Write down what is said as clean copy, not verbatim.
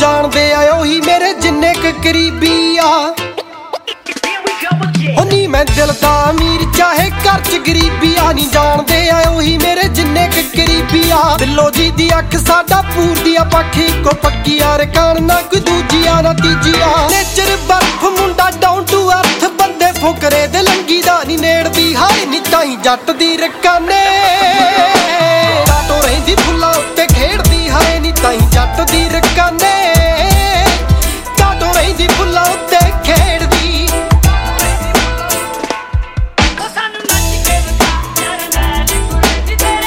ਜਾਣਦੇ ਆ ਉਹੀ ਮੇਰੇ ਜਿੰਨੇ ਕ ਕਰੀਬੀ ਆ। ਨੀ ਮੈਂ ਦਿਲ ਦਾ ਅਮੀਰ ਚਾਹੇ ਘਰ ਚ ਗਰੀਬੀ ਆ, ਨੀ ਜਾਣਦੇ ਆ ਉਹੀ ਮੇਰੇ ਜਿੰਨੇ ਕ ਕਰੀਬੀ ਆ। ਬਿੱਲੋ ਜੀ ਦੀ ਅੱਖ ਸਾਡਾ ਪੂਰਦੀ ਆ ਪੱਖ ਇੱਕੋ ਪੱਕੀ ਆ, ਰਕਾਨ ਨਾ ਕੋਈ ਦੂਜੀ ਆ ਨਾ ਤੀਜੀ ਆ। ਨੇਚਰ ਬਰਫ ਮੁੰਡਾ ਡਾਊਨ ਟੂ ਅਰਥ ਬੰਦੇ ਫੁਕਰੇ ਦੇ ਲੰਗੀ ਦਾ ਨੀ ਨੇੜਦੀ ਹਾਏ ਨੀ ਤਾਈ ਜੱਟ ਦੀ ਰਕਾਨੇ